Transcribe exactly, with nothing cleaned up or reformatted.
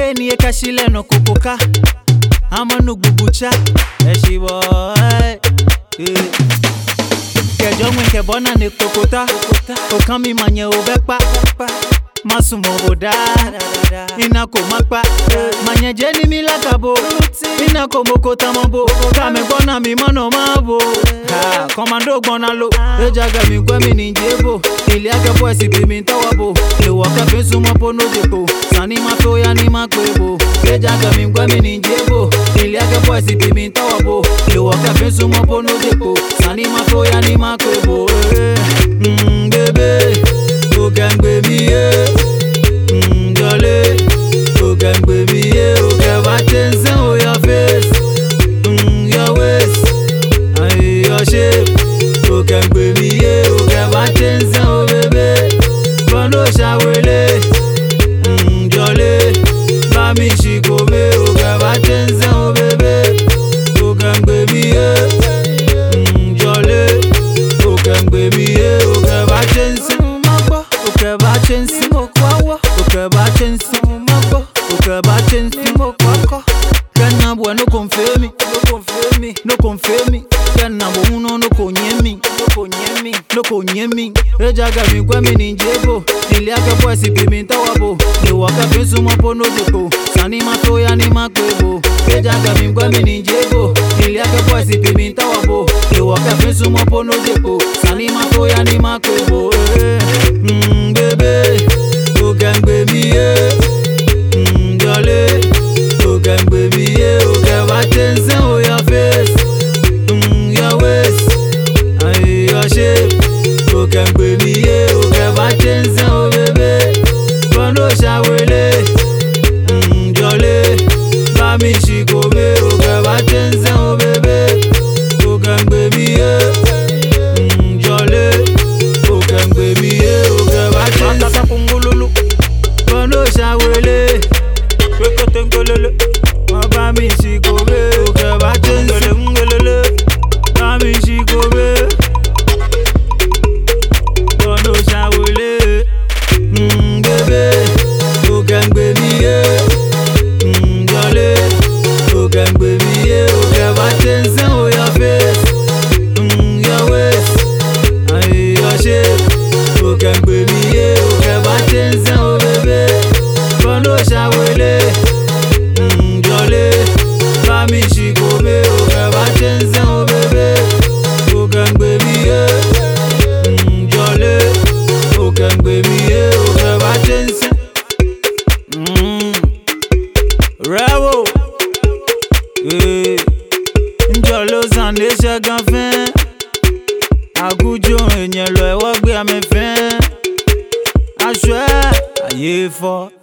ni ekashile no kukuka amanu gbubucha eshibo kejo nwe ke bona ne kokota okami manye obepa masumo boda ina ko mapa manye jeni mi lakabo ina ko mokota mobo kame gbona mi mono mabo ha commando gbona lo ejaga mi gwa mi ni jebo ile ake boy si bi mi tawabo le wo ka fe sumo pono depo sani ma to ya ni ma kwebo ejaga mi gwa mi ni jebo ile ake boy si bi mi tawabo le wo ka fe sumo pono depo sani ma to ya ni ma kwebo mm bebe o gangbe mi e mm jolly o gangbe mi e o ke ba tense o your face mm your waist ay your shape o gangbe mi e o ke ba tense o bebe bono shawele mm jolly ba mi shiko be o ke ba tense o bebe o gangbe mi e mm jolly o gangbe mi e o ke ba tense okay ba chensi mokwawa okay ba chensi moko okay ba chensi mokwako kana bwa no confirm no confirm no confirm kana bo uno no konyemi no konyemi no konyemi ejaga mi kwa mi ninjebo ile aka boy si bi mi tawabo ni waka fesu mo pono depo sani mato ya ni makwebo ejaga mi kwa mi ninjebo ile aka boy si bi mi tawabo ni waka fesu mo pono depo sani mato ya ni makwebo mm bebe o gangbe mi e mm jolly o gangbe mi e o ke ba tense o your face mm your waist ay your shape o gangbe mi e o ke ba tense o bebe bono shawele mm jolly ba mi shiko be o ke ba tense o bebe o gangbe mi e mm jolly o gangbe mi e o ke ba tense kungululu bono shawele wekote ngolele ba mi shiko be o ke ba tense ngolele ba mi shiko be bono shawele mm bebe o gangbe mi e mm jolly o gangbe mi e o ke ba tense o your face mm your waist ay your shape o gangbe mi e o ke ba tense o bebe bono shawele mm jolly ba mi shiko be o ke ba tense o bebe o gangbe mi e mm jolly o gangbe mi e o ke ba tense mm rawo eh njolo zande shagan fin agujo enyen lo e wo gbe amefen aso ayé fo.